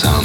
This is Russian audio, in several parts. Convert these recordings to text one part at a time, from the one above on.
сам.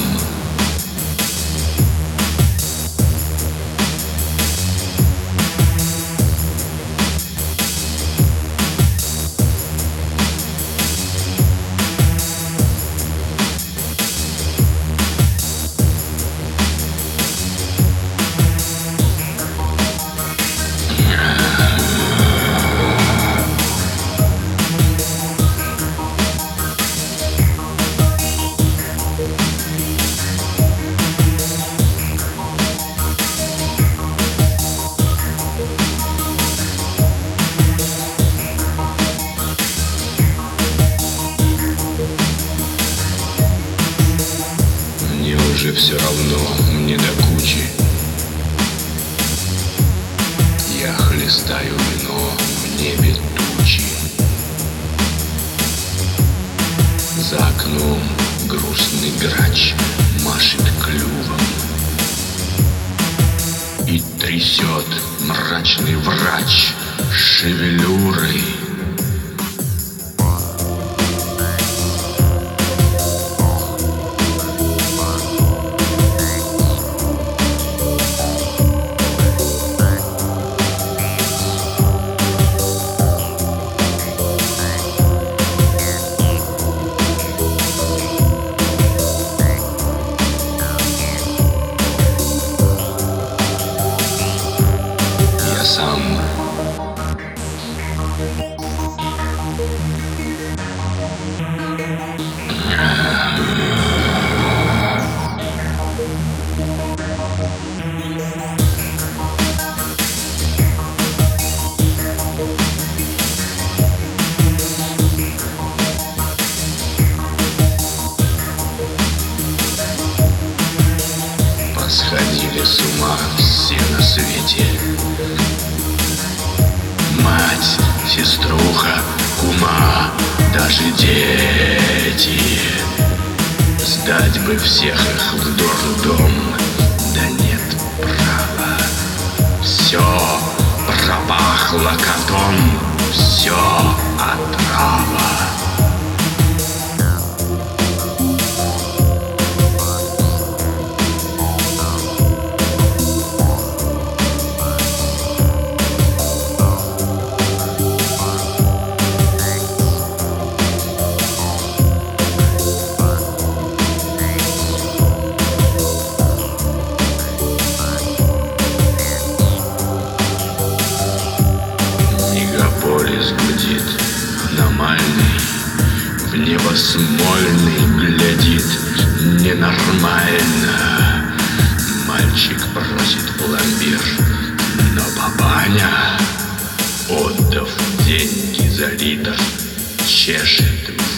Мне уже все равно, мне до кучи. Я хлестаю вино, в небе тучи. За окном грустный грач машет клювом и трясет мрачный врач шевелюрой. Сам. Посходили с ума все на свете. Мать, сеструха, кума, даже дети. Сдать бы всех их в дурдом, да нет права. Все пропахло котом, все отрава. Мегаполис гудит, аномальный, в небо смольный глядит ненормально. Мальчик просит пломбир, но папаня, отдав деньги за литр, чешет